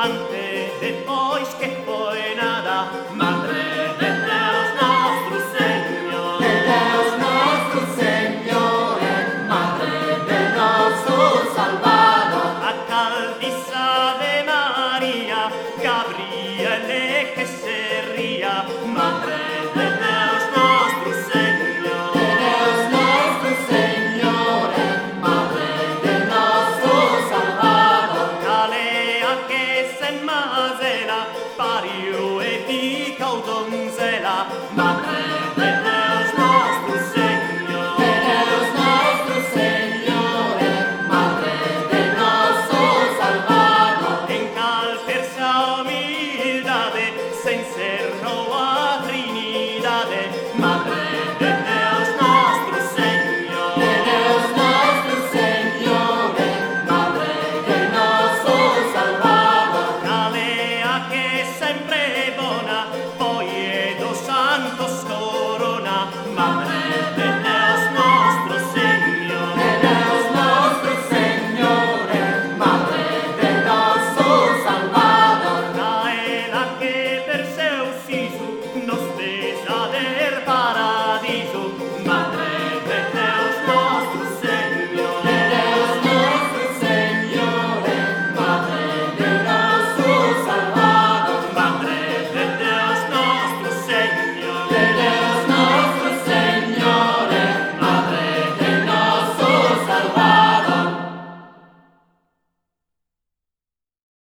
antes de pois que foi nada, Madre de Deus nostro Señor. De Deus nostro Señor, Madre de noso Salvador. A Caldisa de María, Gabriele que se ría, Madre de Deus nostro Señor. De Deus nostro Señor, Madre de noso Salvador. Calea che se masela, pariu e fica o donzela, Madre